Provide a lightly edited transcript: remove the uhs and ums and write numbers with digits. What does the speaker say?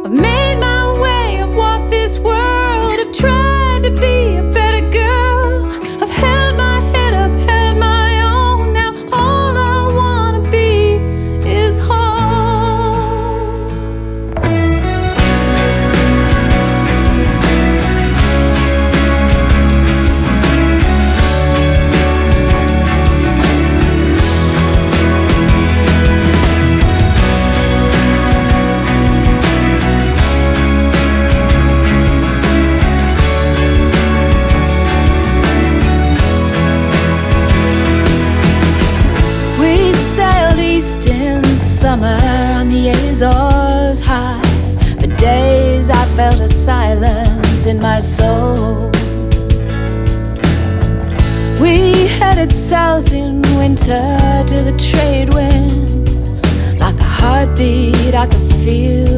I've made my way, I've walked this world, I've tried to be a better girl. I've held my head up, held my own. Now all I wanna be is home. Summer on the Azores high. For days I felt a silence in my soul. We headed south in winter to the trade winds. Like a heartbeat I could feel